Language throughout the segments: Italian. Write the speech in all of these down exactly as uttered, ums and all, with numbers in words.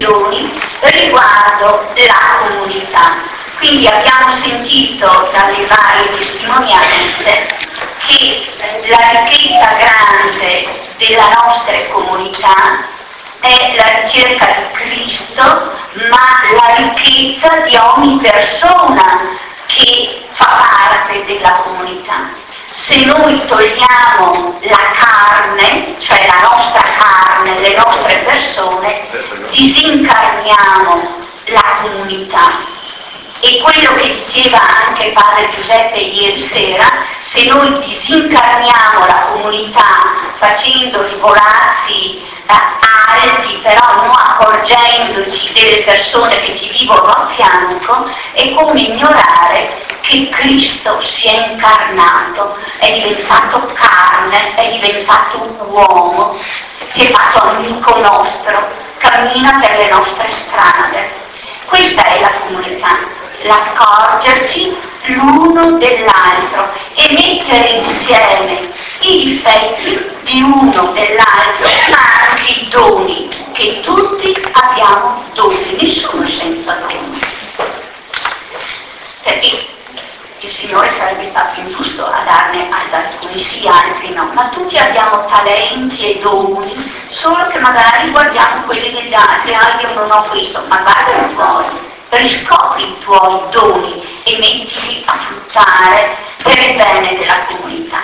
riguardo la comunità. Quindi abbiamo sentito dalle varie testimonianze che la ricchezza grande della nostra comunità è la ricerca di Cristo, ma la ricchezza di ogni persona che fa parte della comunità. Se noi togliamo la carne, cioè la nostra carne, le nostre persone, disincarniamo la comunità. E quello che diceva anche padre Giuseppe ieri sera, se noi disincarniamo la comunità facendo svolazzi eh, alti, però non accorgendoci delle persone che ci vivono a fianco, è come ignorare che Cristo si è incarnato, è diventato carne, è diventato uomo, si è fatto amico nostro, cammina per le nostre strade. Questa è la comunità, l'accorgerci l'uno dell'altro e mettere insieme i difetti di uno dell'altro, ma anche i doni, che tutti abbiamo doni, nessuno senza doni. Perché il Signore sarebbe stato ingiusto a darne ad alcuni sì, altri no, ma tutti abbiamo talenti e doni, solo che magari guardiamo quelli degli altri, ah io non ho questo, ma guarda i tuoi, riscopri i tuoi doni e mettili a fruttare per il bene della comunità.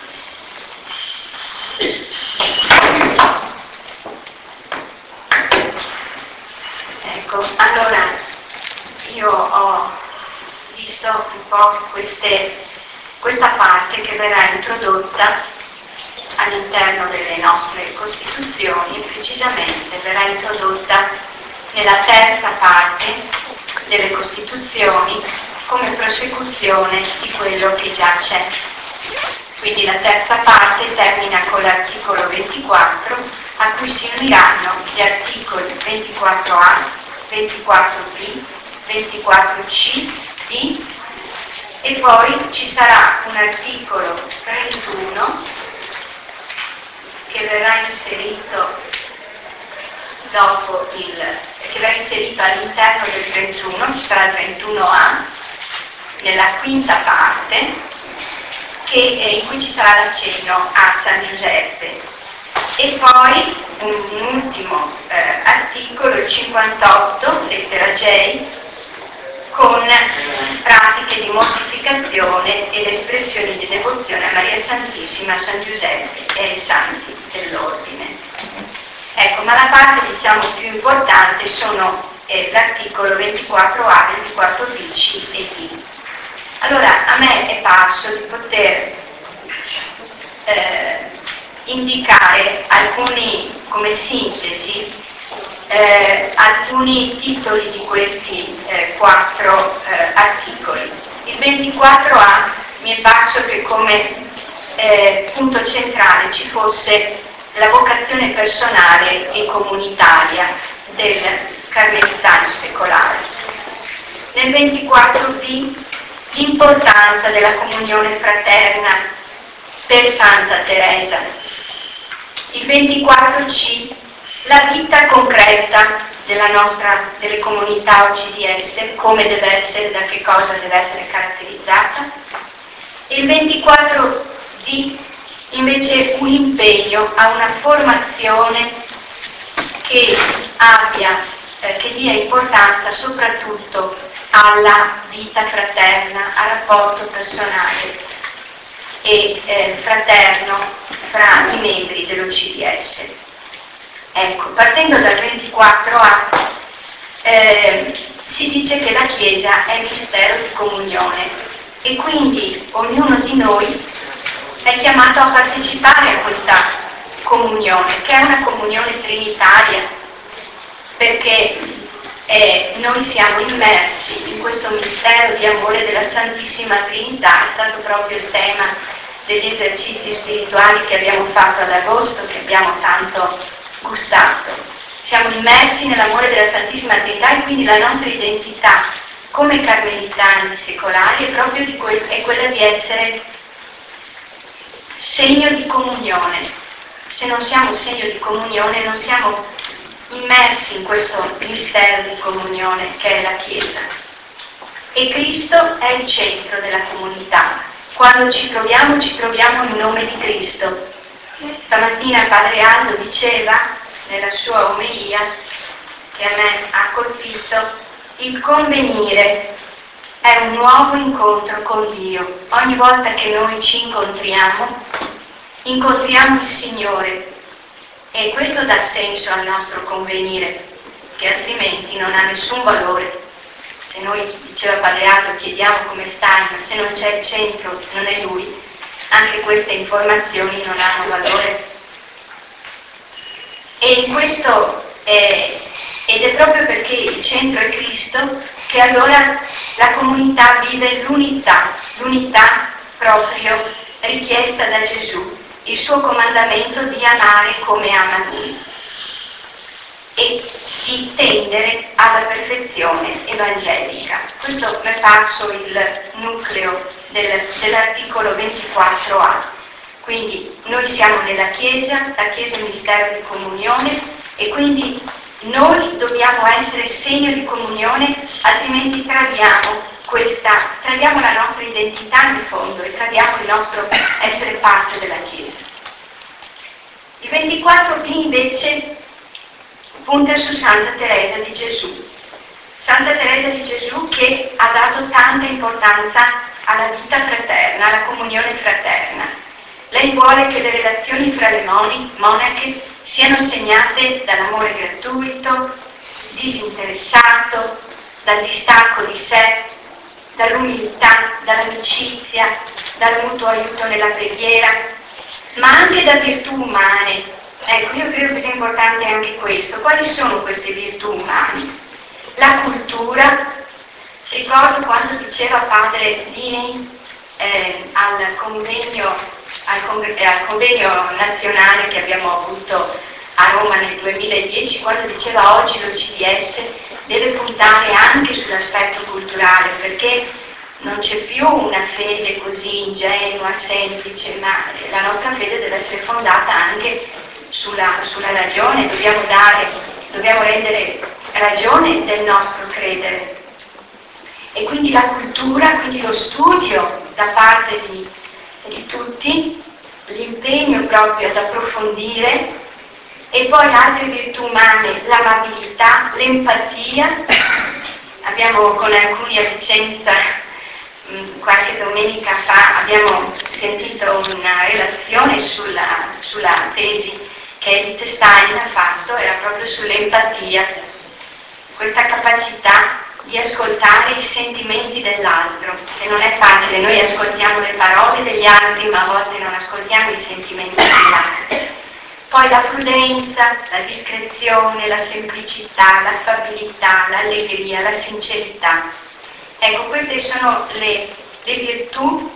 Ecco, allora io ho visto un po' queste, questa parte che verrà introdotta all'interno delle nostre Costituzioni e precisamente verrà introdotta nella terza parte delle Costituzioni come prosecuzione di quello che già c'è. Quindi la terza parte termina con l'articolo ventiquattro, a cui si uniranno gli articoli ventiquattro A, ventiquattro B, ventiquattro C, D, e poi ci sarà un articolo trentuno che verrà inserito dopo il che verrà inserito all'interno del trentuno, ci sarà il trentuno A nella quinta parte, che, eh, in cui ci sarà l'accenno a San Giuseppe, e poi un, un ultimo eh, articolo, il cinquantotto, lettera J, con pratiche di mortificazione ed espressioni di devozione a Maria Santissima, a San Giuseppe e ai santi dell'ordine. Ecco, ma la parte diciamo più importante sono eh, l'articolo ventiquattro A, ventiquattro B, C e D. Allora, a me è parso di poter eh, indicare alcuni, come sintesi, eh, alcuni titoli di questi eh, quattro eh, articoli. Il ventiquattro A mi è parso che come eh, punto centrale ci fosse la vocazione personale e comunitaria del carmelitano secolare. Nel ventiquattro B l'importanza della comunione fraterna per Santa Teresa. Il ventiquattro C la vita concreta della nostra, delle comunità O C D S, come deve essere, da che cosa deve essere caratterizzata. E il ventiquattro D invece un impegno a una formazione che abbia, eh, che dia importanza soprattutto alla vita fraterna, al rapporto personale e eh, fraterno fra i membri dell'O C D S. Ecco, partendo dal ventiquattro A eh, si dice che la Chiesa è mistero di comunione e quindi ognuno di noi è chiamato a partecipare a questa comunione, che è una comunione trinitaria, perché eh, noi siamo immersi in questo mistero di amore della Santissima Trinità. È stato proprio il tema degli esercizi spirituali che abbiamo fatto ad agosto, che abbiamo tanto gustato. Siamo immersi nell'amore della Santissima Trinità e quindi la nostra identità come carmelitani secolari è proprio di que- è quella di essere segno di comunione. Se non siamo segno di comunione non siamo immersi in questo mistero di comunione che è la Chiesa. E Cristo è il centro della comunità. Quando ci troviamo, ci troviamo in nome di Cristo. Stamattina Padre Aldo diceva, nella sua omelia, che a me ha colpito, il convenire è un nuovo incontro con Dio. Ogni volta che noi ci incontriamo, incontriamo il Signore e questo dà senso al nostro convenire, che altrimenti non ha nessun valore. Se noi, diceva Padre Aldo, chiediamo come stai, ma se non c'è il centro, non è Lui, anche queste informazioni non hanno valore. E in questo, eh, ed è proprio perché il centro è Cristo, che allora la comunità vive l'unità, l'unità proprio richiesta da Gesù, il suo comandamento di amare come ama Lui e di tendere alla perfezione evangelica. Questo mi è parso il nucleo del, dell'articolo ventiquattro A. Quindi noi siamo nella Chiesa, la Chiesa è un mistero di comunione e quindi noi dobbiamo essere segno di comunione, altrimenti tradiamo questa, tradiamo la nostra identità in fondo e tradiamo il nostro essere parte della Chiesa. Il ventiquattro B invece punta su Santa Teresa di Gesù. Santa Teresa di Gesù che ha dato tanta importanza alla vita fraterna, alla comunione fraterna. Lei vuole che le relazioni fra le moni, monache siano segnate dall'amore gratuito, disinteressato, dal distacco di sé, dall'umiltà, dall'amicizia, dal mutuo aiuto nella preghiera, ma anche da virtù umane. Ecco, io credo che sia importante anche questo. Quali sono queste virtù umane? La cultura, ricordo quando diceva Padre Dini eh, al, convegno, al, congre- eh, al convegno nazionale che abbiamo avuto a Roma nel duemiladieci, quando diceva oggi l'O C D S deve puntare anche sull'aspetto culturale, perché non c'è più una fede così ingenua, semplice, ma la nostra fede deve essere fondata anche sulla, sulla ragione, dobbiamo dare, dobbiamo rendere ragione del nostro credere. E quindi la cultura, quindi lo studio da parte di, di tutti, l'impegno proprio ad approfondire, e poi altre virtù umane, l'amabilità, l'empatia. Abbiamo con alcuni a Vicenza, qualche domenica fa, abbiamo sentito una relazione sulla, sulla tesi che Edith Stein ha fatto, era proprio sull'empatia, questa capacità di ascoltare i sentimenti dell'altro, che non è facile, noi ascoltiamo le parole degli altri, ma a volte non ascoltiamo i sentimenti dell'altro. Poi la prudenza, la discrezione, la semplicità, l'affabilità, l'allegria, la sincerità. Ecco, queste sono le, le virtù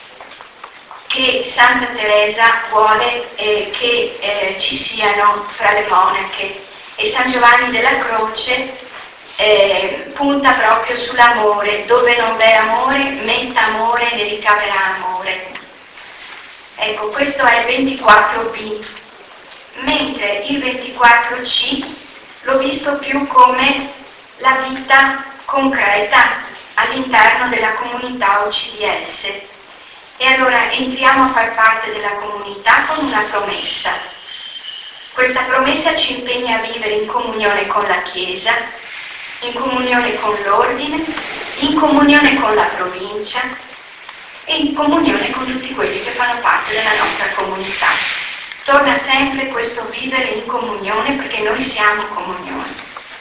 che Santa Teresa vuole eh, che eh, ci siano fra le monache, e San Giovanni della Croce eh, punta proprio sull'amore. Dove non v'è amore, metta amore, ne ricaverà amore. Ecco, questo è il ventiquattro B, mentre il ventiquattro C l'ho visto più come la vita concreta all'interno della comunità O C D S. E allora entriamo a far parte della comunità con una promessa. Questa promessa ci impegna a vivere in comunione con la Chiesa, in comunione con l'Ordine, in comunione con la provincia e in comunione con tutti quelli che fanno parte della nostra comunità. Torna sempre questo vivere in comunione, perché noi siamo comunione.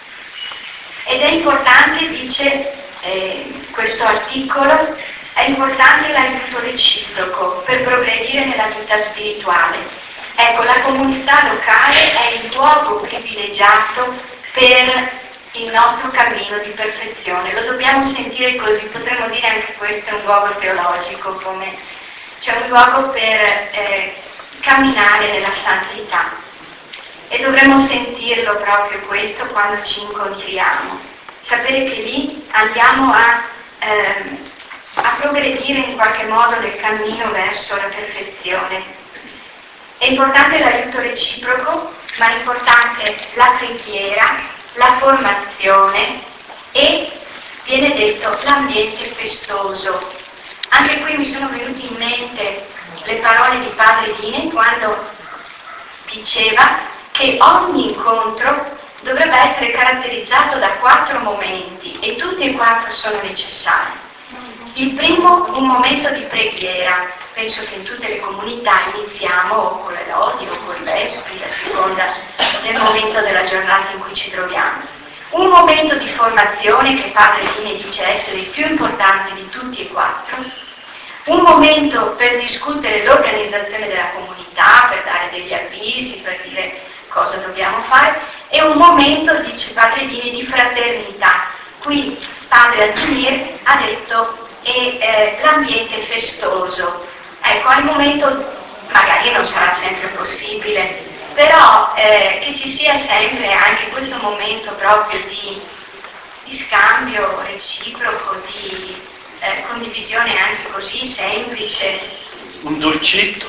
Ed è importante, dice eh, questo articolo, è importante l'aiuto reciproco per progredire nella vita spirituale. Ecco, la comunità locale è il luogo privilegiato per il nostro cammino di perfezione. Lo dobbiamo sentire così, potremmo dire anche questo è un luogo teologico, come c'è un luogo per eh, camminare nella santità. E dovremmo sentirlo proprio questo quando ci incontriamo. Sapere che lì andiamo a... Ehm, a progredire in qualche modo nel cammino verso la perfezione. È importante l'aiuto reciproco, ma è importante la preghiera, la formazione e, viene detto, l'ambiente festoso. Anche qui mi sono venute in mente le parole di Padre Dini quando diceva che ogni incontro dovrebbe essere caratterizzato da quattro momenti e tutti e quattro sono necessari. Il primo, un momento di preghiera. Penso che in tutte le comunità iniziamo o con le lodi o con i vespri, a seconda del momento della giornata in cui ci troviamo. Un momento di formazione che Padre Dini dice essere il più importante di tutti e quattro. Un momento per discutere l'organizzazione della comunità, per dare degli avvisi, per dire cosa dobbiamo fare, e un momento, dice Padre Dini, di fraternità. Qui Padre Adunir ha detto è eh, l'ambiente festoso. Ecco, al momento magari non sarà sempre possibile, però eh, che ci sia sempre anche questo momento proprio di, di scambio reciproco, di eh, condivisione anche così semplice. Un dolcetto.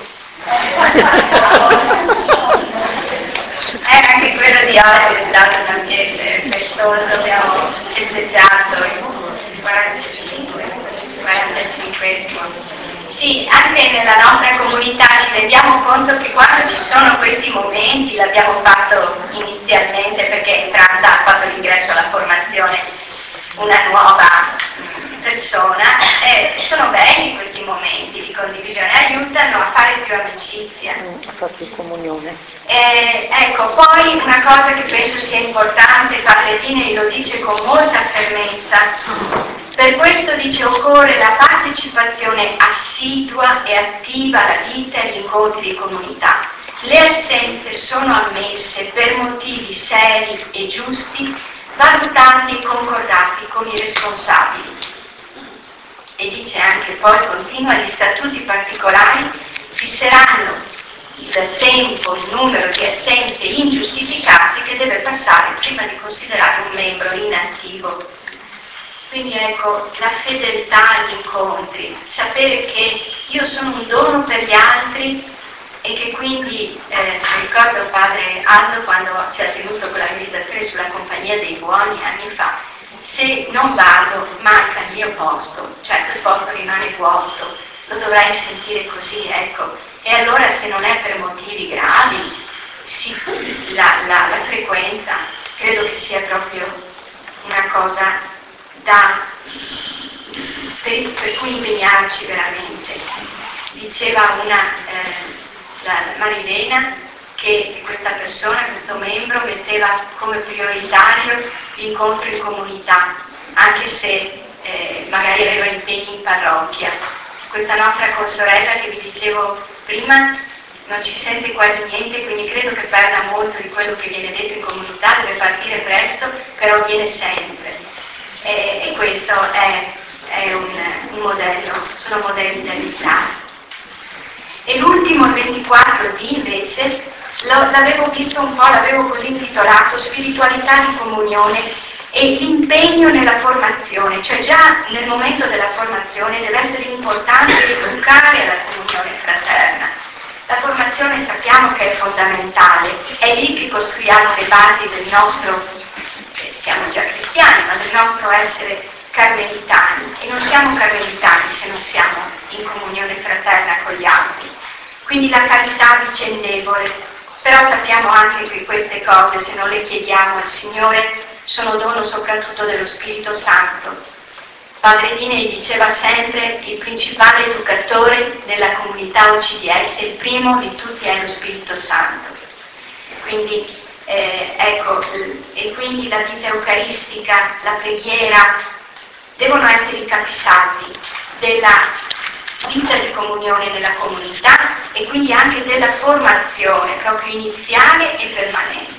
Eh, anche quello di oggi è stato un ambiente festoso, abbiamo festeggiato il quarantacinque, quarantacinquesimo. Sì, anche nella nostra comunità ci rendiamo conto che quando ci sono questi momenti, l'abbiamo fatto inizialmente perché è entrata, ha fatto l'ingresso alla formazione una nuova persona, e sono belli questi momenti di condivisione, aiutano a fare più amicizia. A fare più comunione. Eh, ecco, poi una cosa che penso sia importante, Padre Dini lo dice con molta fermezza, per questo dice occorre la partecipazione assidua e attiva alla vita e agli incontri di comunità. Le assenze sono ammesse per motivi seri e giusti, valutati e concordati con i responsabili. E dice anche poi, continua, gli statuti particolari fisseranno il tempo, il numero di assenze ingiustificate che deve passare prima di considerare un membro inattivo. Quindi ecco, la fedeltà agli incontri, sapere che io sono un dono per gli altri e che quindi, eh, ricordo Padre Aldo quando ci ha tenuto con la meditazione sulla compagnia dei buoni anni fa, se non vado manca il mio posto, cioè quel posto rimane vuoto, lo dovrai sentire così, ecco. E allora se non è per motivi gravi, si, la, la, la frequenza credo che sia proprio una cosa da, per, per cui impegnarci veramente. Diceva una, eh, la Marilena, che questa persona, questo membro, metteva come prioritario l'incontro in comunità, anche se eh, magari aveva impegni in parrocchia. Questa nostra consorella che vi dicevo prima non ci sente quasi niente, quindi credo che perda molto di quello che viene detto in comunità, deve partire presto, però viene sempre. E, e questo è, è un, un modello, sono modelli da imitare. E l'ultimo, il ventiquattro D invece, lo, l'avevo visto un po', l'avevo così intitolato Spiritualità di comunione e l'impegno nella formazione, cioè già nel momento della formazione deve essere importante educare alla comunione fraterna. La formazione sappiamo che è fondamentale, è lì che costruiamo le basi del nostro, eh, siamo già cristiani, ma del nostro essere carmelitani, e non siamo carmelitani se non siamo in comunione fraterna con gli altri. Quindi la carità vicendevole, però sappiamo anche che queste cose, se non le chiediamo al Signore, sono dono soprattutto dello Spirito Santo. Padre Dini diceva sempre il principale educatore della comunità O C D S, il primo di tutti è lo Spirito Santo. Quindi, eh, ecco, e quindi la vita eucaristica, la preghiera, devono essere i capisaldi della vita di comunione nella comunità e quindi anche della formazione proprio iniziale e permanente.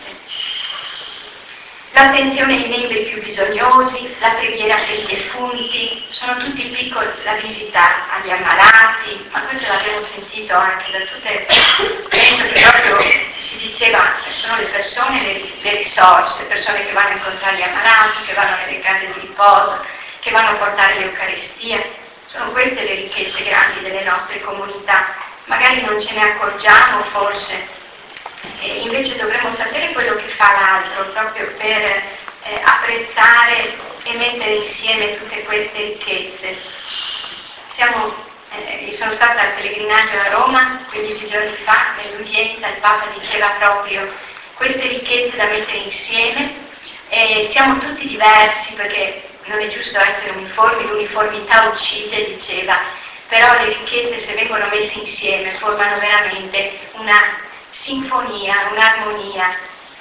L'attenzione ai membri più bisognosi, la preghiera per i defunti, sono tutti piccoli, la visita agli ammalati, ma questo l'abbiamo sentito anche da tutte, penso che proprio si diceva, sono le persone, le, le risorse, persone che vanno a incontrare gli ammalati, che vanno nelle case di riposo, che vanno a portare l'Eucaristia, sono queste le ricchezze grandi delle nostre comunità, magari non ce ne accorgiamo forse, e invece dovremmo sapere quello che fa l'altro proprio per eh, apprezzare e mettere insieme tutte queste ricchezze. Siamo, eh, io sono stata al pellegrinaggio a Roma quindici giorni fa, nell'udienza il Papa diceva proprio queste ricchezze da mettere insieme, e siamo tutti diversi perché non è giusto essere uniformi, l'uniformità uccide, diceva, però le ricchezze se vengono messe insieme formano veramente una sinfonia, un'armonia.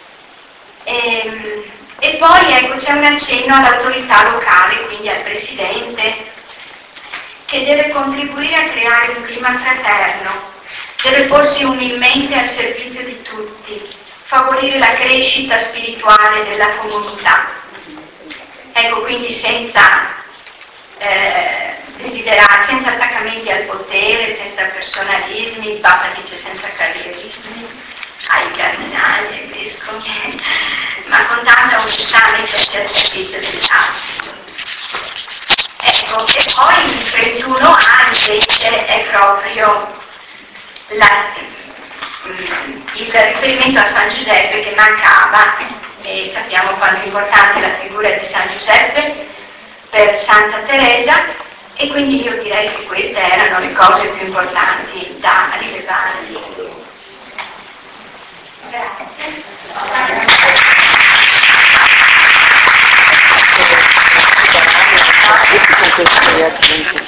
E, e poi ecco c'è un accenno all'autorità locale, quindi al Presidente, che deve contribuire a creare un clima fraterno, deve porsi umilmente al servizio di tutti, favorire la crescita spirituale della comunità. Ecco, quindi senza eh, desiderare, senza attaccamenti al potere, senza personalismi, il Papa dice senza carrierismi, ai cardinali, ai vescovi, ma con tanta umiltà mettersi al servizio dell'altro. Ecco, e poi il trentuno A invece è proprio la, il riferimento a San Giuseppe che mancava, e sappiamo quanto è importante la figura di San Giuseppe per Santa Teresa, e quindi io direi che queste erano le cose più importanti da rilevare. Grazie.